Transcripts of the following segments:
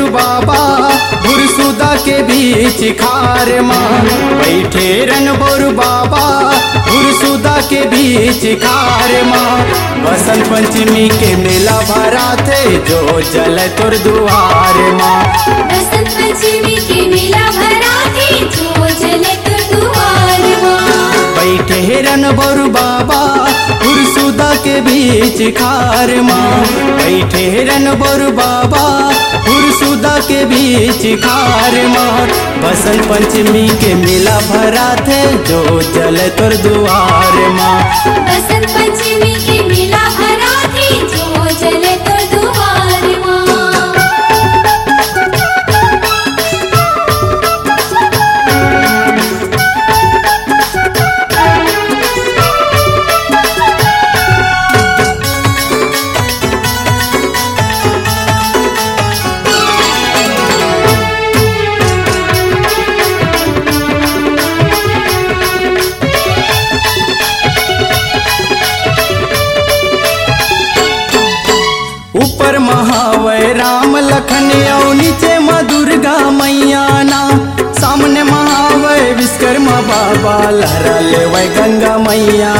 बोरु बाबा भुरसुदा के बीच खार माँ। बैठे रन बोरु बाबा भुरसुदा के बीच खार माँ। बसंत पंचमी के मेला भरा थे जो जल तुर दुआर माँ। बसंत पंचमी के मेला भरा थे जो जल तुर दुआर माँ। बैठे रन बोरु बाबा भुरसुदा के बीच खार माँ। बैठे रन बोरु बाबा भुरसुदा के बीच खार माँ। बसंत पंचमी के मेला भरा थे जो जल तुर दुआर माँ। बसंत पंचमी के मेला भरा थे जो जल तुर दुआर माँ। ऊपर महावय राम लखन और नीचे माँ दुर्गा मैया ना। सामने महावय विश्वकर्मा बाबा लहरा ले वै गंगा मैया।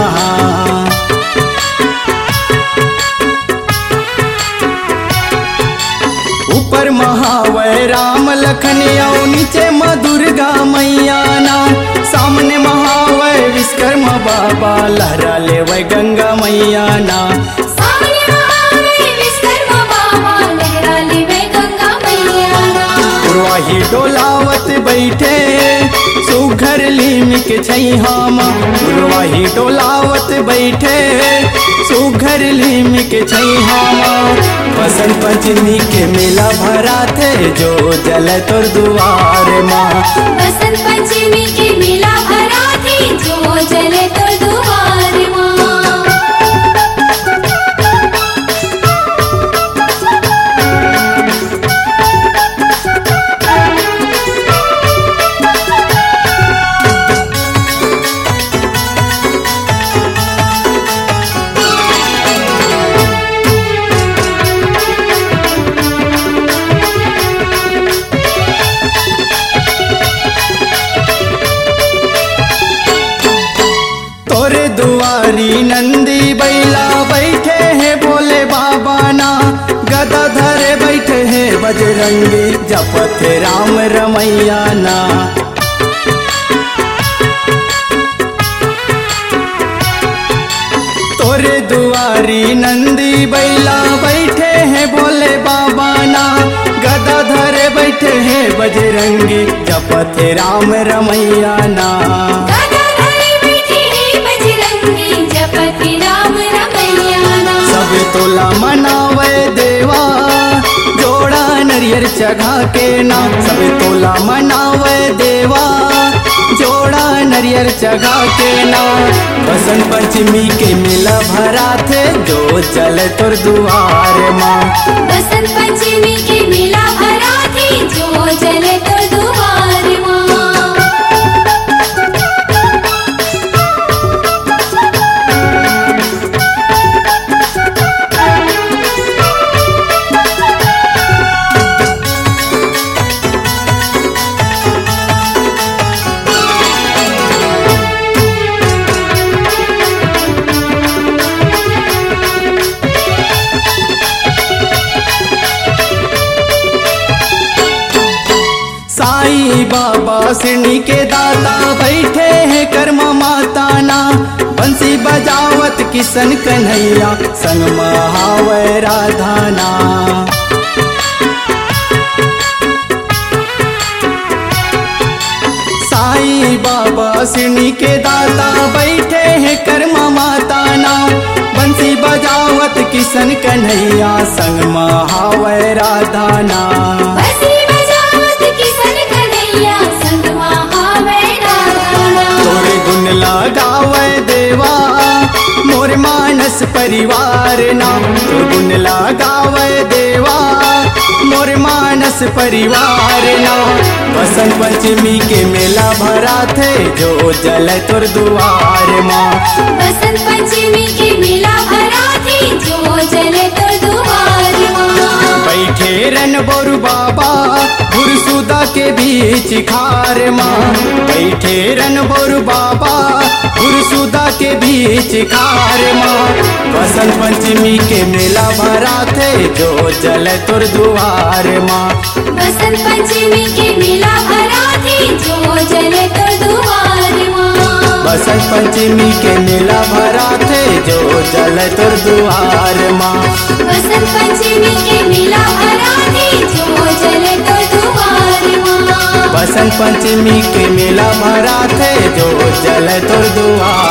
ऊपर महावय राम लखन और नीचे माँ दुर्गा मैया ना। सामने महावय विश्वकर्मा बाबा लहरा ले वै गंगा मैया ना। पुरवाही डोलावत बैठे सुघर लीम के छैहामा। पुरवाही डोलावत बैठे सुघर लीम के छैहामा। बसंत पंचमी के मेला भरा थे जो जल तुर दुआर माँ। बसंत पंचमी के मेला भरा थे जो जल तुर दुआर माँ। तोरे दुआरी नंदी बैला बैठे हैं भोले बाबा ना। गदा धरे बैठे हैं बजरंगी जपत राम रमैया ना। तोरे दुआरी नंदी बैला बैठे हैं भोले बाबा ना। गदा धरे बैठे हैं बजरंगी जपत राम रमैया ना। सब तोला मनावे देवा जोड़ा नरियर चढ़ा के ना। सब तोला मनावे देवा जोड़ा नरियर चढ़ा के ना। बसंत पंचमी के मेला भरा थे जो जल तुर दुआर माँ। बसंत पंचमी के मेला भरा थे जो जल तुर दुआर माँ। साईं बाबा सिरनी के दाता बैठे हैं कर्मा माता ना। बंसी बजावत किशन कन्हैया संग महावय राधाना। साईं बाबा सिरनी के दाता बैठे हैं कर्मा माता ना। बंसी बजावत किशन कन्हैया संग महावय राधाना। तोरे गुण लगावे देवा मोर मानस परिवार ना। तोर गुण लगावे देवा मोर मानस परिवार ना। बसंत पंचमी के मेला भरा थे जो जल तुर दुआर माँ। बसंत पंचमी के मेला भरा थे जो जल तुर दुआर माँ। बैठे रन बोरु बाबा गुरसुदा के बीच खार माँ। बैठे रन बोरु बाबा गुरसुदा के बीच खार माँ। बसंत पंचमी के मेला भरा थे जो जल तुर दुआर माँ। बसंत पंचमी के मेला भरा थे जो जले तो दुआर माँ। बसंत पंचमी के मेला भरा थे जो जल तुर दुआर माँ। बसंत पंचमी के मेला भरा थे जो जले तो दुआर माँ। बसंत पंचमी के मेला भरा थे जो जल तुर दुआर